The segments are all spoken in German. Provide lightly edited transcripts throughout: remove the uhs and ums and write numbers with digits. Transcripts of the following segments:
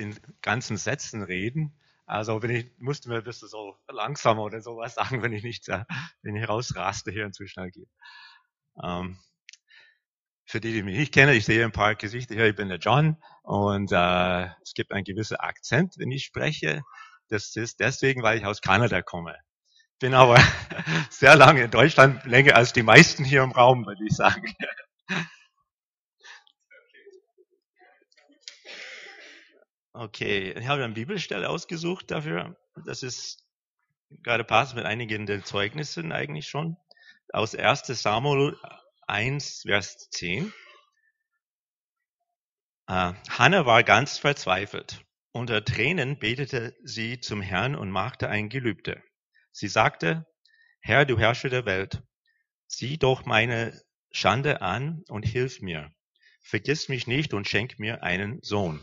in ganzen Sätzen reden. Also musste mir ein bisschen so langsamer oder sowas sagen, wenn ich rausraste hier und zu schnell gehe. Für die mich nicht kennen, ich sehe ein paar Gesichter hier, ich bin der John und es gibt einen gewissen Akzent, wenn ich spreche. Das ist deswegen, weil ich aus Kanada komme. Bin aber sehr lange in Deutschland, länger als die meisten hier im Raum, würde ich sagen. Okay, ich habe eine Bibelstelle ausgesucht dafür. Das ist gerade passt mit einigen der Zeugnissen eigentlich schon. Aus 1. Samuel 1, Vers 10. Hannah war ganz verzweifelt. Unter Tränen betete sie zum Herrn und machte ein Gelübde. Sie sagte, Herr, du Herrscher der Welt, sieh doch meine Schande an und hilf mir. Vergiss mich nicht und schenk mir einen Sohn.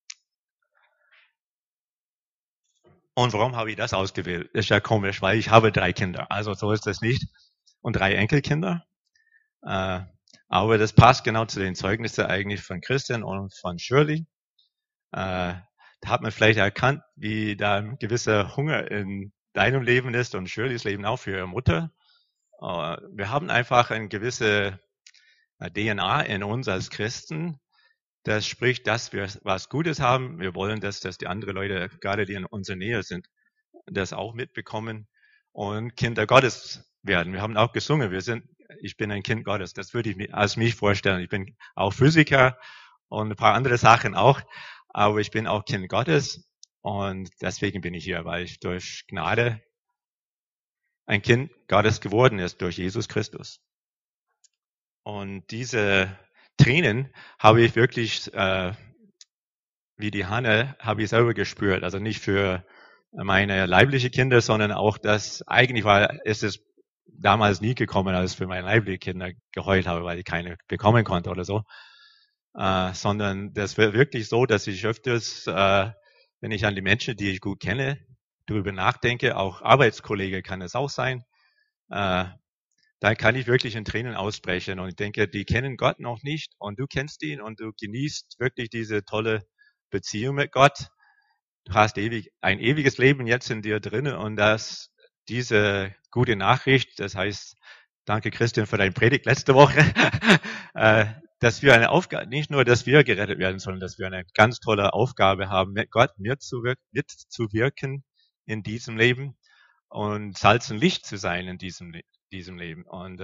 Und warum habe ich das ausgewählt? Ist ja komisch, weil ich habe 3 Kinder. Also so ist das nicht. Und 3 Enkelkinder. Aber das passt genau zu den Zeugnissen eigentlich von Christian und von Shirley. Da hat man vielleicht erkannt, wie da ein gewisser Hunger in deinem Leben ist und Shirleys Leben auch für ihre Mutter. Wir haben einfach eine gewisse DNA in uns als Christen. Das spricht, dass wir was Gutes haben. Wir wollen, dass die anderen Leute, gerade die in unserer Nähe sind, das auch mitbekommen und Kinder Gottes werden. Wir haben auch gesungen, ich bin ein Kind Gottes. Das würde ich mir als mich vorstellen. Ich bin auch Physiker und ein paar andere Sachen auch, aber ich bin auch Kind Gottes und deswegen bin ich hier, weil ich durch Gnade ein Kind Gottes geworden ist, durch Jesus Christus. Und diese Tränen habe ich wirklich, wie die Hanne, habe ich selber gespürt. Also nicht für meine leibliche Kinder, sondern auch ist es damals nie gekommen, als für meine leibliche Kinder geheult habe, weil ich keine bekommen konnte oder so. Sondern das wird wirklich so, dass ich öfters, wenn ich an die Menschen, die ich gut kenne, darüber nachdenke, auch Arbeitskollege kann es auch sein, dann kann ich wirklich in Tränen ausbrechen und ich denke, die kennen Gott noch nicht und du kennst ihn und du genießt wirklich diese tolle Beziehung mit Gott. Du hast ein ewiges Leben jetzt in dir drin und diese gute Nachricht, das heißt, danke Christian für deine Predigt letzte Woche, dass wir eine Aufgabe, nicht nur, dass wir gerettet werden, sondern dass wir eine ganz tolle Aufgabe haben, mit Gott mitzuwirken in diesem Leben und Salz und Licht zu sein in diesem Leben. Und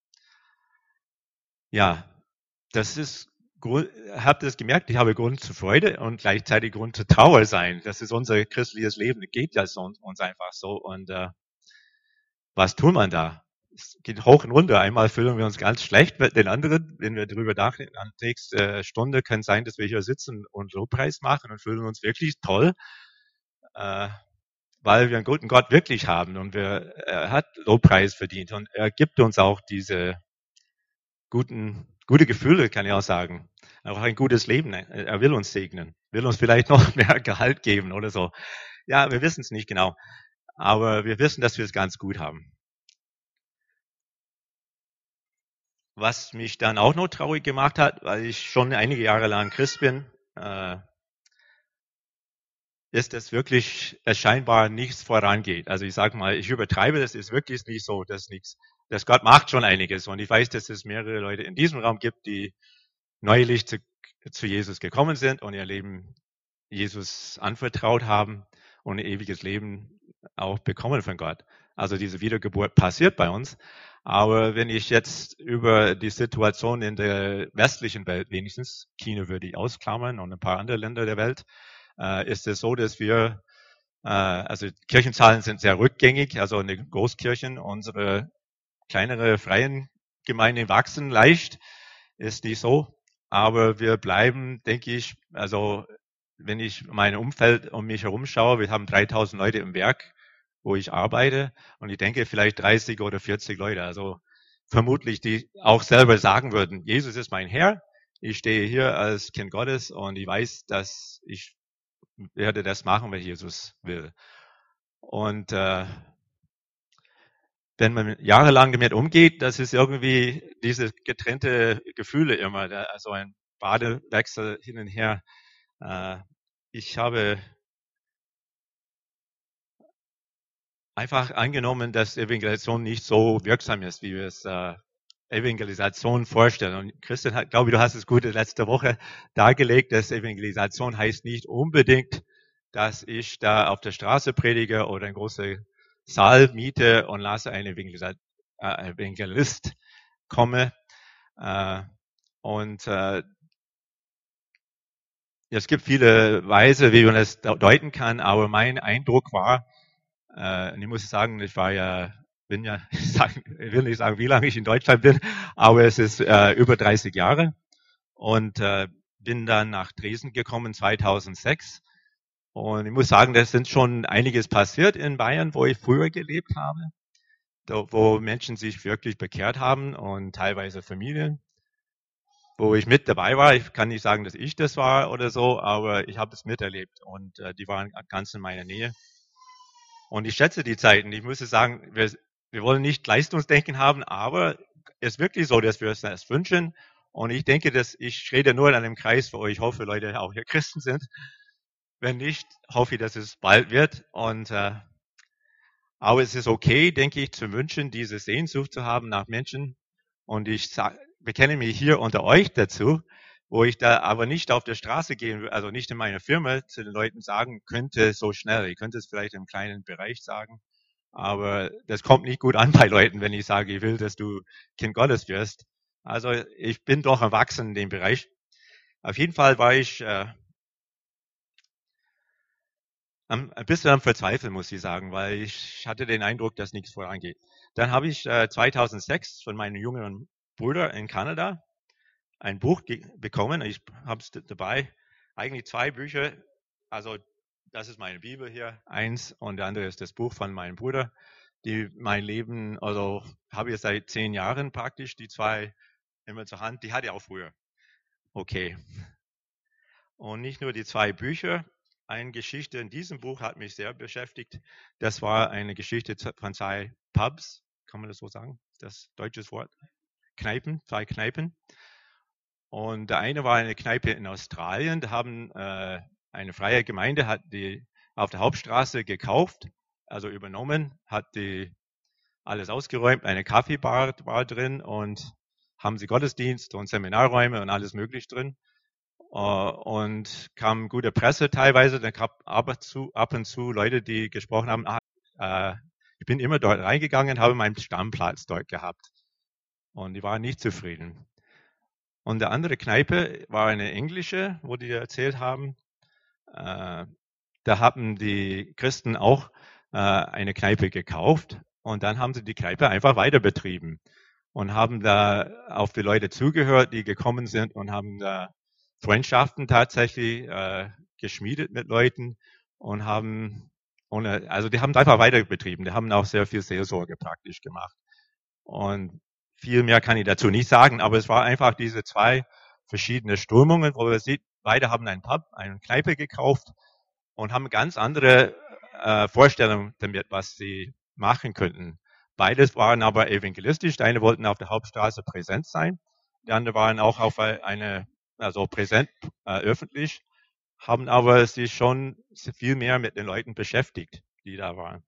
habt ihr das gemerkt? Ich habe Grund zur Freude und gleichzeitig Grund zur Trauer sein. Das ist unser christliches Leben. Es geht ja uns einfach so. Und was tut man da? Es geht hoch und runter. Einmal fühlen wir uns ganz schlecht mit den anderen, wenn wir darüber nachdenken. An der nächsten Stunde kann es sein, dass wir hier sitzen und Lobpreis machen und fühlen uns wirklich toll, weil wir einen guten Gott wirklich haben und er hat Lobpreis verdient und er gibt uns auch diese gute Gefühle, kann ich auch sagen. Auch ein gutes Leben. Er will uns segnen, will uns vielleicht noch mehr Gehalt geben oder so. Ja, wir wissen es nicht genau, aber wir wissen, dass wir es ganz gut haben. Was mich dann auch noch traurig gemacht hat, weil ich schon einige Jahre lang Christ bin, ist, dass wirklich es scheinbar nichts vorangeht. Also ich sage mal, ich übertreibe, das ist wirklich nicht so, dass Gott macht schon einiges. Und ich weiß, dass es mehrere Leute in diesem Raum gibt, die neulich zu Jesus gekommen sind und ihr Leben Jesus anvertraut haben und ein ewiges Leben auch bekommen von Gott. Also diese Wiedergeburt passiert bei uns. Aber wenn ich jetzt über die Situation in der westlichen Welt wenigstens, China würde ich ausklammern und ein paar andere Länder der Welt, ist es so, dass also Kirchenzahlen sind sehr rückgängig, also in den Großkirchen, unsere kleinere freien Gemeinden wachsen leicht, ist nicht so. Aber wir bleiben, denke ich, also wenn ich mein Umfeld um mich herum schaue, wir haben 3000 Leute im Werk, wo ich arbeite und ich denke vielleicht 30 oder 40 Leute, also vermutlich die auch selber sagen würden, Jesus ist mein Herr, ich stehe hier als Kind Gottes und ich weiß, dass ich werde das machen, was Jesus will. Und wenn man jahrelang damit umgeht, das ist irgendwie diese getrennte Gefühle immer, also ein Badewechsel hin und her. ich habe einfach angenommen, dass Evangelisation nicht so wirksam ist, wie wir es Evangelisation vorstellen. Und Christian, glaube ich, du hast es gut letzte Woche dargelegt, dass Evangelisation heißt nicht unbedingt, dass ich da auf der Straße predige oder einen großen Saal miete und lasse einen Evangelist komme. Und es gibt viele Weise, wie man das deuten kann, aber mein Eindruck war, und ich muss sagen, ich will nicht sagen, wie lange ich in Deutschland bin, aber es ist über 30 Jahre und bin dann nach Dresden gekommen 2006. Und ich muss sagen, da sind schon einiges passiert in Bayern, wo ich früher gelebt habe, wo Menschen sich wirklich bekehrt haben und teilweise Familien, wo ich mit dabei war. Ich kann nicht sagen, dass ich das war oder so, aber ich habe es miterlebt und die waren ganz in meiner Nähe. Und ich schätze die Zeiten. Ich muss sagen, wir wollen nicht Leistungsdenken haben, aber es ist wirklich so, dass wir uns das wünschen. Und ich denke, dass ich rede nur in einem Kreis, wo ich hoffe, Leute auch hier Christen sind. Wenn nicht, hoffe ich, dass es bald wird. Aber es ist okay, denke ich, zu wünschen, diese Sehnsucht zu haben nach Menschen. Und bekenne mich hier unter euch dazu, wo ich da aber nicht auf der Straße gehen will, also nicht in meiner Firma zu den Leuten sagen könnte so schnell. Ich könnte es vielleicht im kleinen Bereich sagen. Aber das kommt nicht gut an bei Leuten, wenn ich sage, ich will, dass du Kind Gottes wirst. Also ich bin doch erwachsen in dem Bereich. Auf jeden Fall war ich ein bisschen am Verzweifeln, muss ich sagen, weil ich hatte den Eindruck, dass nichts vorangeht. Dann habe ich 2006 von meinem jüngeren Bruder in Kanada ein Buch bekommen. Ich habe es dabei. Eigentlich zwei Bücher. Also das ist meine Bibel hier, eins, und der andere ist das Buch von meinem Bruder, die mein Leben, also habe ich seit 10 Jahren praktisch, die zwei immer zur Hand. Die hatte ich auch früher. Okay. Und nicht nur die zwei Bücher. Eine Geschichte in diesem Buch hat mich sehr beschäftigt. Das war eine Geschichte von zwei Pubs. Kann man das so sagen? Das deutsches Wort? Kneipen, zwei Kneipen. Und der eine war eine Kneipe in Australien. Da haben eine freie Gemeinde hat die auf der Hauptstraße gekauft, also übernommen, hat die alles ausgeräumt, eine Kaffeebar war drin und haben sie Gottesdienst und Seminarräume und alles möglich drin. Und kam gute Presse teilweise, dann gab ab und zu Leute, die gesprochen haben, ich bin immer dort reingegangen, habe meinen Stammplatz dort gehabt. Und die waren nicht zufrieden. Und der andere Kneipe war eine englische, wo die erzählt haben, da haben die Christen auch eine Kneipe gekauft und dann haben sie die Kneipe einfach weiter betrieben und haben da auf die Leute zugehört, die gekommen sind und haben da Freundschaften tatsächlich geschmiedet mit Leuten und also die haben es einfach weiter betrieben. Die haben auch sehr viel Seelsorge praktisch gemacht. Und viel mehr kann ich dazu nicht sagen, aber es war einfach diese zwei verschiedene Strömungen, wo man sieht, beide haben einen Pub, eine Kneipe gekauft und haben ganz andere Vorstellungen damit, was sie machen könnten. Beides waren aber evangelistisch. Die eine wollten auf der Hauptstraße präsent sein, die anderen waren auch auf also präsent öffentlich, haben aber sich schon viel mehr mit den Leuten beschäftigt, die da waren.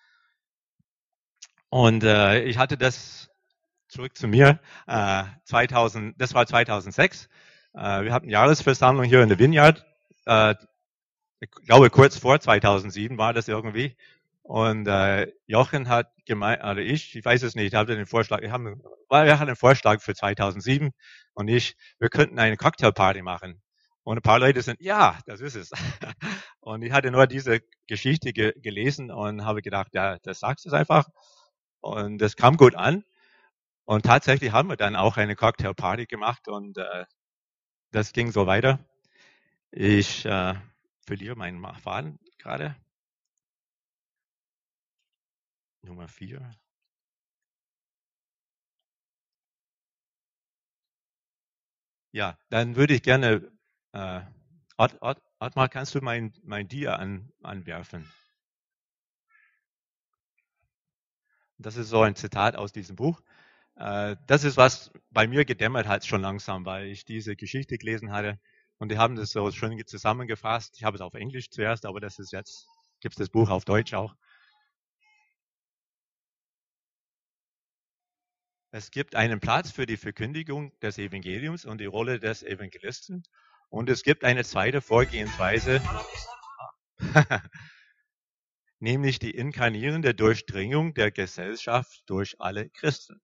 Und ich hatte das zurück zu mir. Das war 2006. Wir hatten Jahresversammlung hier in der Vineyard. Ich glaube, kurz vor 2007 war das irgendwie. Und Jochen hat gemeint, oder ich weiß es nicht, hatte den Vorschlag, wir hatten einen Vorschlag für 2007 und wir könnten eine Cocktailparty machen. Und ein paar Leute sind, ja, das ist es. Und ich hatte nur diese Geschichte gelesen und habe gedacht, ja, das sagst du einfach. Und das kam gut an. Und tatsächlich haben wir dann auch eine Cocktailparty gemacht und das ging so weiter. Ich verliere meinen Faden gerade. Nummer 4. Ja, dann würde ich gerne, Ottmar, kannst du mein Dia anwerfen? Das ist so ein Zitat aus diesem Buch. Das ist, was bei mir gedämmert hat schon langsam, weil ich diese Geschichte gelesen hatte. Und die haben das so schön zusammengefasst. Ich habe es auf Englisch zuerst, aber das ist jetzt, gibt es das Buch auf Deutsch auch. Es gibt einen Platz für die Verkündigung des Evangeliums und die Rolle des Evangelisten. Und es gibt eine zweite Vorgehensweise, nämlich die inkarnierende Durchdringung der Gesellschaft durch alle Christen.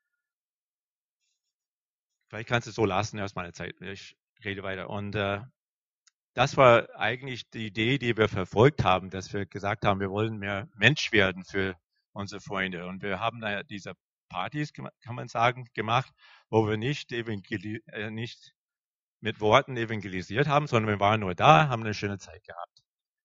Vielleicht kannst du es so lassen, erstmal eine Zeit. Ich rede weiter. Und das war eigentlich die Idee, die wir verfolgt haben, dass wir gesagt haben, wir wollen mehr Mensch werden für unsere Freunde. Und wir haben da diese Partys, kann man sagen, gemacht, wo wir nicht mit Worten evangelisiert haben, sondern wir waren nur da, haben eine schöne Zeit gehabt.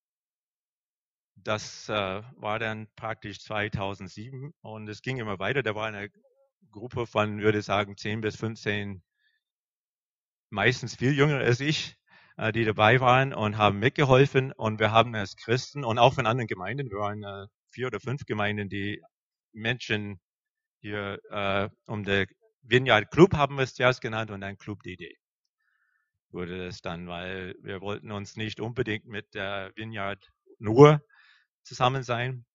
Das war dann praktisch 2007 und es ging immer weiter. Da war eine Gruppe von, würde ich sagen, 10 bis 15, meistens viel jünger als ich, die dabei waren und haben mitgeholfen. Und wir haben als Christen und auch von anderen Gemeinden, wir waren 4 oder 5 Gemeinden, die Menschen hier um der Vineyard Club haben wir es zuerst genannt und dann Club DD wurde es dann, weil wir wollten uns nicht unbedingt mit der Vineyard nur zusammen sein.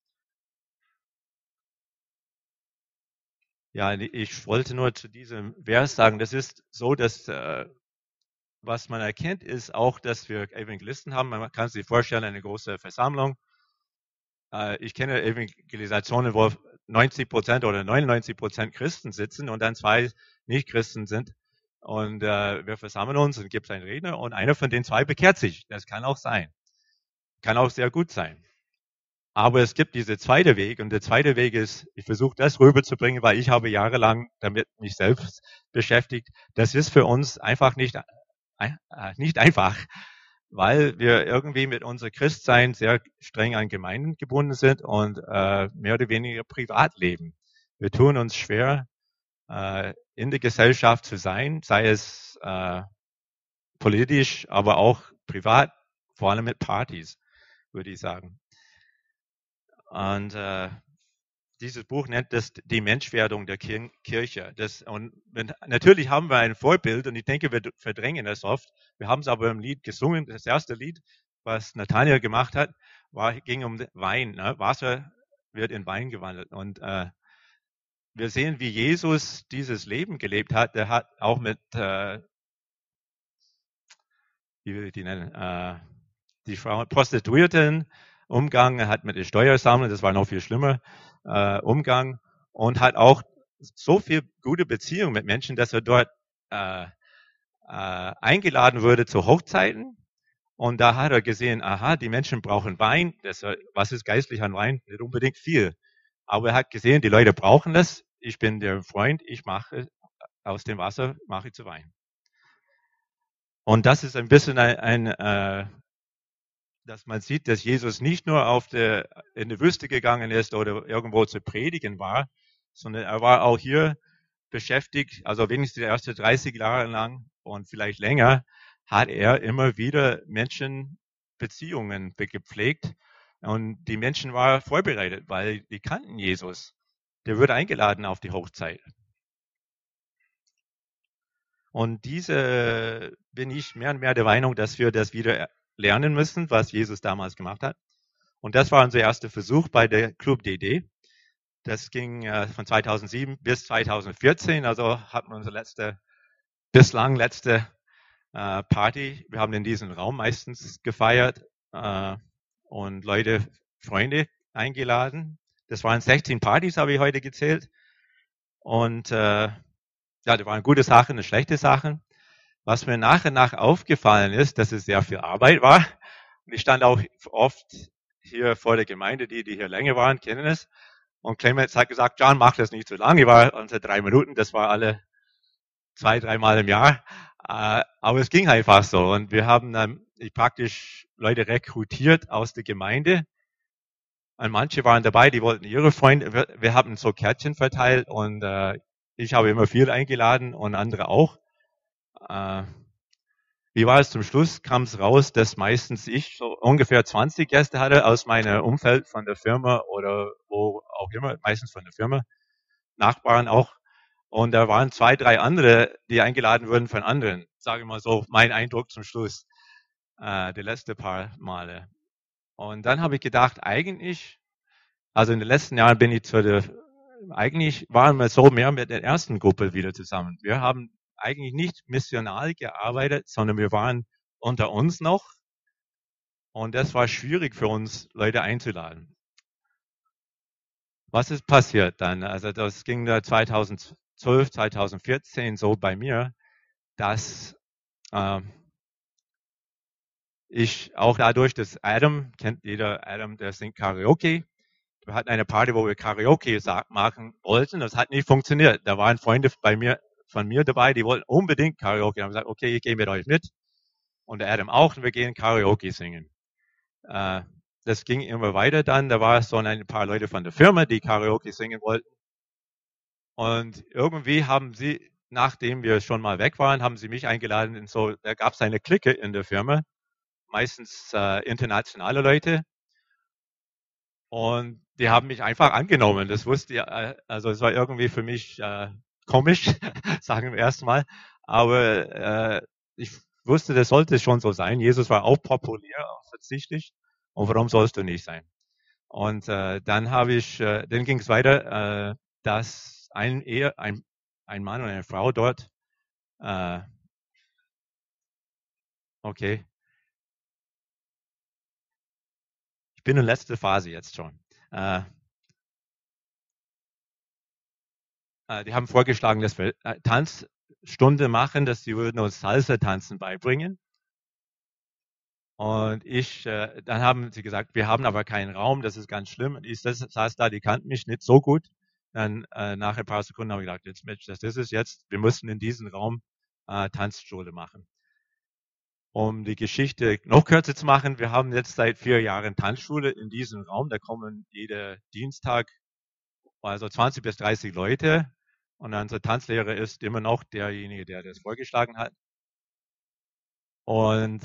Ja, ich wollte nur zu diesem Vers sagen, das ist so, dass was man erkennt, ist auch, dass wir Evangelisten haben. Man kann sich vorstellen, eine große Versammlung. Ich kenne Evangelisationen, wo 90% oder 99% Christen sitzen und dann 2 Nicht-Christen sind. Und wir versammeln uns und gibt es einen Redner und einer von den 2 bekehrt sich. Das kann auch sein. Kann auch sehr gut sein. Aber es gibt diese zweite Weg und der zweite Weg ist, ich versuche das rüberzubringen, weil ich habe jahrelang damit mich selbst beschäftigt. Das ist für uns einfach nicht einfach, weil wir irgendwie mit unserem Christsein sehr streng an Gemeinden gebunden sind und mehr oder weniger privat leben. Wir tun uns schwer, in der Gesellschaft zu sein, sei es politisch, aber auch privat, vor allem mit Partys, würde ich sagen. Und dieses Buch nennt das die Menschwerdung der Kirche. Natürlich haben wir ein Vorbild und ich denke, wir verdrängen das oft. Wir haben es aber im Lied gesungen. Das erste Lied, was Nathanael gemacht hat, ging um Wein. Ne? Wasser wird in Wein gewandelt. Und wir sehen, wie Jesus dieses Leben gelebt hat. Der hat auch mit, wie will ich die nennen, die Frau Prostituierten Umgang, er hat mit den Steuersammlern, das war noch viel schlimmer, Umgang und hat auch so viel gute Beziehungen mit Menschen, dass er dort eingeladen wurde zu Hochzeiten. Und da hat er gesehen, aha, die Menschen brauchen Wein. Was ist geistlich an Wein? Nicht unbedingt viel. Aber er hat gesehen, die Leute brauchen das. Ich bin der Freund, ich mache aus dem Wasser, mache ich zu Wein. Und das ist ein bisschen dass man sieht, dass Jesus nicht nur in die Wüste gegangen ist oder irgendwo zu predigen war, sondern er war auch hier beschäftigt, also wenigstens die ersten 30 Jahre lang und vielleicht länger, hat er immer wieder Menschenbeziehungen gepflegt und die Menschen waren vorbereitet, weil die kannten Jesus. Der wird eingeladen auf die Hochzeit. Und diese bin ich mehr und mehr der Meinung, dass wir das wieder lernen müssen, was Jesus damals gemacht hat. Und das war unser erster Versuch bei der Club DD. Das ging von 2007 bis 2014, also hatten wir unsere bislang letzte Party. Wir haben in diesem Raum meistens gefeiert und Freunde eingeladen. Das waren 16 Partys, habe ich heute gezählt. Und ja, da waren gute Sachen und schlechte Sachen. Was mir nach und nach aufgefallen ist, dass es sehr viel Arbeit war. Und ich stand auch oft hier vor der Gemeinde, die hier länger waren, kennen es. Und Clemens hat gesagt, John, mach das nicht zu lange. Ich war unter 3 Minuten, das war alle 2-3 Mal im Jahr. Aber es ging einfach so. Und wir haben dann praktisch Leute rekrutiert aus der Gemeinde. Und manche waren dabei, die wollten ihre Freunde. Wir haben so Kärtchen verteilt und ich habe immer viel eingeladen und andere auch. Wie war es zum Schluss? Kam es raus, dass meistens ich so ungefähr 20 Gäste hatte aus meinem Umfeld von der Firma oder wo auch immer, meistens von der Firma, Nachbarn auch. Und da waren 2, 3 andere, die eingeladen wurden von anderen. sage ich mal so, mein Eindruck zum Schluss, die letzten paar Male. Und dann habe ich gedacht, eigentlich, also in den letzten Jahren bin ich eigentlich waren wir so mehr mit der ersten Gruppe wieder zusammen. Wir haben eigentlich nicht missional gearbeitet, sondern wir waren unter uns noch. Und das war schwierig für uns, Leute einzuladen. Was ist passiert dann? Also das ging da 2012, 2014 so bei mir, dass ich auch dadurch, dass Adam, kennt jeder Adam, der singt Karaoke. Wir hatten eine Party, wo wir Karaoke machen wollten. Das hat nicht funktioniert. Da waren Freunde von mir dabei, die wollten unbedingt Karaoke. Da haben gesagt, okay, ich gehe mit euch mit. Und der Adam auch. Und wir gehen Karaoke singen. Das ging immer weiter dann. Da war so ein paar Leute von der Firma, die Karaoke singen wollten. Und irgendwie haben sie, nachdem wir schon mal weg waren, haben sie mich eingeladen. Und so, da gab es eine Clique in der Firma, meistens internationale Leute. Und die haben mich einfach angenommen. Das wusste ich, also es war irgendwie für mich komisch, sagen wir erstmal. Aber ich wusste, das sollte schon so sein. Jesus war auch populär, offensichtlich. Und warum sollst du nicht sein? Und dann dann ging es weiter, dass ein Mann und eine Frau dort, okay, ich bin in letzter Phase jetzt schon. Die haben vorgeschlagen, dass wir Tanzstunde machen, dass sie würden uns Salsa-Tanzen beibringen. Und dann haben sie gesagt, wir haben aber keinen Raum, das ist ganz schlimm. Und ich saß da, die kannten mich nicht so gut. Dann nach ein paar Sekunden habe ich gedacht, jetzt Mensch, das ist es jetzt. Wir müssen in diesem Raum Tanzschule machen. Um die Geschichte noch kürzer zu machen, wir haben jetzt seit 4 Jahren Tanzschule in diesem Raum. Da kommen jeden Dienstag also 20 bis 30 Leute. Und unser Tanzlehrer ist immer noch derjenige, der das vorgeschlagen hat. Und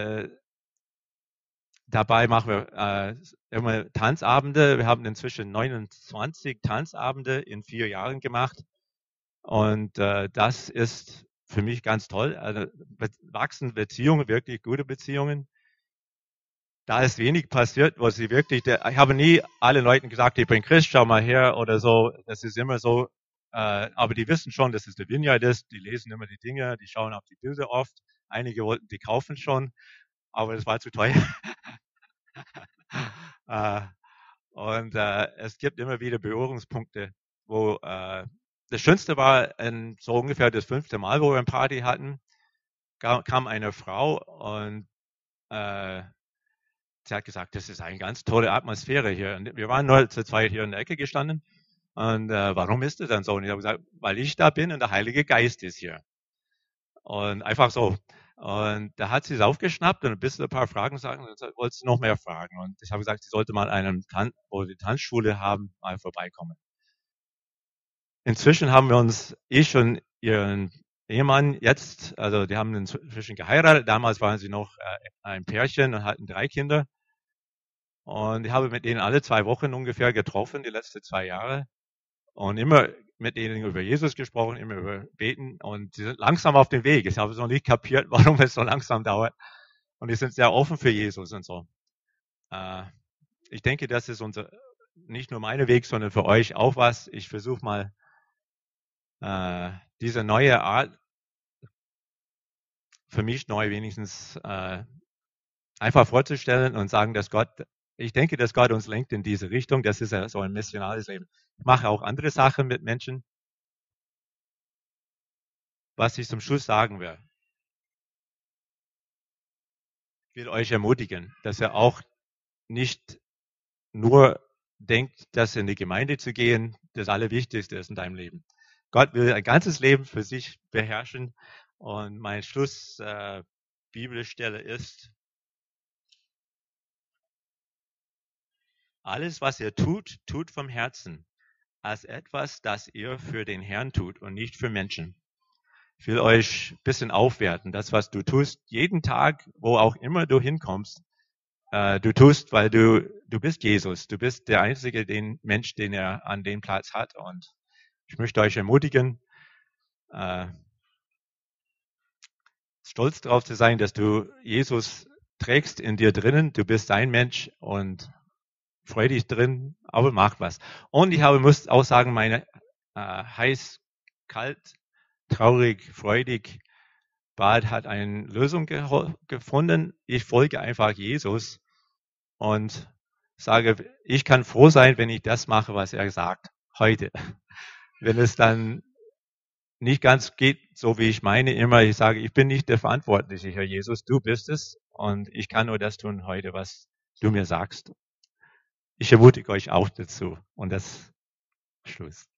dabei machen wir immer Tanzabende. Wir haben inzwischen 29 Tanzabende in 4 Jahren gemacht. Und das ist für mich ganz toll. Also wachsen Beziehungen, wirklich gute Beziehungen. Da ist wenig passiert, was sie wirklich, ich habe nie allen Leuten gesagt, ich bin Christ, schau mal her oder so. Das ist immer so. Aber die wissen schon, dass es der Vineyard ist. Die lesen immer die Dinge, die schauen auf die Bilder oft. Einige wollten die kaufen schon, aber das war zu teuer. Und es gibt immer wieder Berührungspunkte, wo das Schönste war, so ungefähr das 5. Mal, wo wir eine Party hatten, kam eine Frau und sie hat gesagt, das ist eine ganz tolle Atmosphäre hier. Und wir waren nur zu zweit hier in der Ecke gestanden. Und warum ist es dann so? Und ich habe gesagt, weil ich da bin und der Heilige Geist ist hier. Und einfach so. Und da hat sie es aufgeschnappt und ein bisschen ein paar Fragen sagen und wollte sie noch mehr fragen. Und ich habe gesagt, sie sollte mal wo wir die Tanzschule haben, mal vorbeikommen. Inzwischen haben wir uns, ich und ihren Ehemann jetzt, also die haben inzwischen geheiratet. Damals waren sie noch ein Pärchen und hatten 3 Kinder. Und ich habe mit denen alle 2 Wochen ungefähr getroffen, die letzten 2 Jahre. Und immer mit denen über Jesus gesprochen, immer über Beten. Und sie sind langsam auf dem Weg. Ich habe es noch nicht kapiert, warum es so langsam dauert. Und die sind sehr offen für Jesus und so. Ich denke, das ist nicht nur mein Weg, sondern für euch auch was. Ich versuche mal, diese neue Art, für mich neu wenigstens, einfach vorzustellen und sagen, ich denke, dass Gott uns lenkt in diese Richtung. Das ist ja so ein missionales Leben. Ich mache auch andere Sachen mit Menschen. Was ich zum Schluss sagen will, ich will euch ermutigen, dass ihr auch nicht nur denkt, dass in die Gemeinde zu gehen das Allerwichtigste ist in deinem Leben. Gott will ein ganzes Leben für sich beherrschen. Und mein Schluss Bibelstelle ist, alles, was ihr tut, tut vom Herzen, als etwas, das ihr für den Herrn tut und nicht für Menschen. Ich will euch ein bisschen aufwerten, das, was du tust, jeden Tag, wo auch immer du hinkommst, du tust, weil du bist Jesus. Du bist der einzige Mensch, den er an dem Platz hat. Und ich möchte euch ermutigen, stolz darauf zu sein, dass du Jesus trägst in dir drinnen. Du bist ein Mensch und freu dich drin, aber mach was. Und muss auch sagen, meine heiß, kalt, traurig, freudig Bad hat eine Lösung gefunden. Ich folge einfach Jesus und sage, ich kann froh sein, wenn ich das mache, was er sagt, heute. Wenn es dann nicht ganz geht, so wie ich meine, immer, ich sage, ich bin nicht der Verantwortliche, Herr Jesus, du bist es und ich kann nur das tun heute, was du mir sagst. Ich ermutige euch auch dazu und das Schluss.